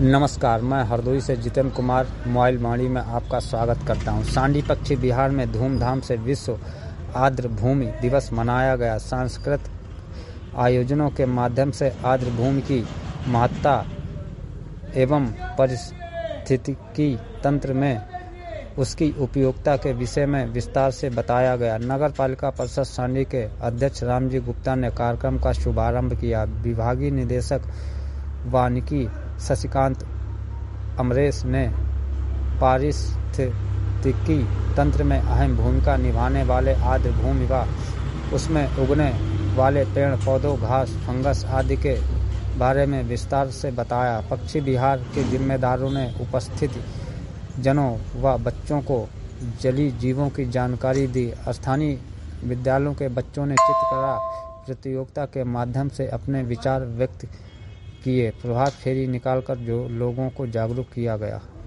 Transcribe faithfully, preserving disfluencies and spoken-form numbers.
नमस्कार, मैं हरदोई से जितेंद्र कुमार मोबाइल वाणी में आपका स्वागत करता हूं। सांडी पक्षी बिहार में धूमधाम से विश्व आर्द्र भूमि दिवस मनाया गया। सांस्कृतिक आयोजनों के माध्यम से आर्द्र भूमि की महत्ता एवं पारिस्थितिकी तंत्र में उसकी उपयोगिता के विषय में विस्तार से बताया गया। नगर पालिका परिषद सांडी के अध्यक्ष रामजी गुप्ता ने कार्यक्रम का शुभारंभ किया। विभागीय निदेशक वानिकी शशिकांत अमरेश ने पारिस्थितिकी तंत्र में अहम भूमिका निभाने वाले आर्द्र भूमि व उसमें उगने वाले पेड़ पौधों, घास, फंगस आदि के बारे में विस्तार से बताया। पक्षी विहार के जिम्मेदारों ने उपस्थित जनों व बच्चों को जलीय जीवों की जानकारी दी। स्थानीय विद्यालयों के बच्चों ने चित्रकला प्रतियोगिता के माध्यम से अपने विचार व्यक्त किए। प्रभात फेरी निकालकर जो लोगों को जागरूक किया गया।